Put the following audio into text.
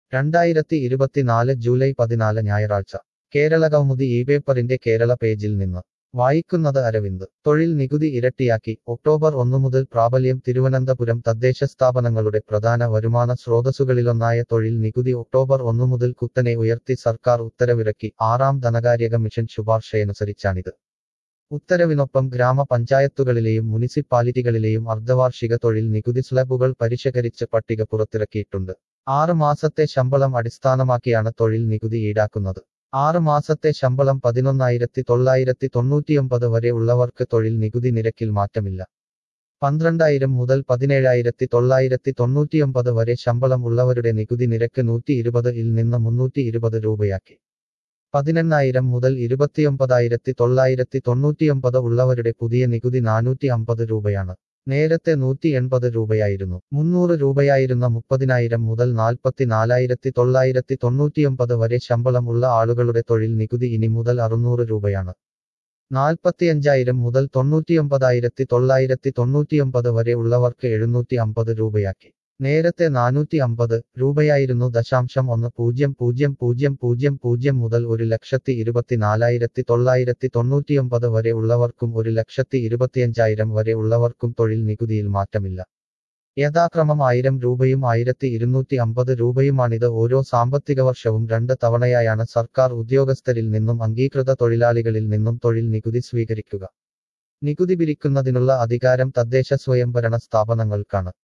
2024 July 14 ഞായറാഴ്ച കേരള കൗമുദി ഈ പേപ്പറിന്റെ കേരള പേജിൽ നിന്ന് വായിക്കുന്നത് അരവിന്ദ്. തൊഴിൽ നികുതി ഇരട്ടിയാക്കി ഒക്ടോബർ 1 മുതൽ പ്രാബല്യം. തിരുവനന്തപുരം തദ്ദേശ സ്ഥാപനങ്ങളുടെ പ്രധാന വരുമാന സ്രോതസ്സുകളിലൊന്നായ തൊഴിൽ നികുതി ഒക്ടോബർ 1 മുതൽ കുത്തനെ ഉയർത്തി സർക്കാർ ഉത്തരവിറക്കി. ആറാം ധനകാര്യ കമ്മീഷൻ ശുപാർശയനുസരിച്ചാണിത്. ഉത്തരവിനൊപ്പം ഗ്രാമപഞ്ചായത്തുകളിലെയും മുനിസിപ്പാലിറ്റികളിലെയും അർദ്ധവാർഷിക തൊഴിൽ നികുതി സ്ലാബുകൾ പരിഷ്കരിച്ച് പട്ടിക പുറത്തിറക്കിയിട്ടുണ്ട്. 6 മാസത്തെ ശമ്പളം അടിസ്ഥാനമാക്കിയാണ് തൊഴിൽ നികുതി ഈടാക്കുന്നത്. 6 മാസത്തെ ശമ്പളം 11,999 വരെ ഉള്ളവർക്ക് തൊഴിൽ നികുതി നിരക്കിൽ മാറ്റമില്ല. 12,000 മുതൽ 17,999 വരെ ശമ്പളം ഉള്ളവരുടെ നികുതി നിരക്ക് 120 ൽ നിന്ന് 320 രൂപയാക്കി. 18,000 മുതൽ 29,999 ഉള്ളവരുടെ പുതിയ നികുതി 450 രൂപയാണ്. നേരത്തെ 180 രൂപയായിരുന്നു. 300 രൂപയായിരുന്ന 30,000 മുതൽ 44,999 വരെ ശമ്പളം ഉള്ള ആളുകളുടെ തൊഴിൽ നികുതി ഇനി മുതൽ 600 രൂപയാണ്. 45,000 മുതൽ 99,999 വരെ ഉള്ളവർക്ക് 750 രൂപയാക്കി. നേരത്തെ 450 രൂപയായിരുന്നു. 1,00,000 മുതൽ 1,24,999 വരെ ഉള്ളവർക്കും 1,25,000 വരെ ഉള്ളവർക്കും തൊഴിൽ നികുതിയിൽ മാറ്റമില്ല. യഥാക്രമം 1000 രൂപയും 1,250 രൂപയുമാണിത്. ഓരോ സാമ്പത്തിക വർഷവും 2 തവണയായാണ് സർക്കാർ ഉദ്യോഗസ്ഥരിൽ നിന്നും അംഗീകൃത തൊഴിലാളികളിൽ നിന്നും തൊഴിൽ നികുതി സ്വീകരിക്കുക. നികുതി പിരിക്കുന്നതിനുള്ള അധികാരം തദ്ദേശ സ്വയംഭരണ സ്ഥാപനങ്ങൾക്കാണ്.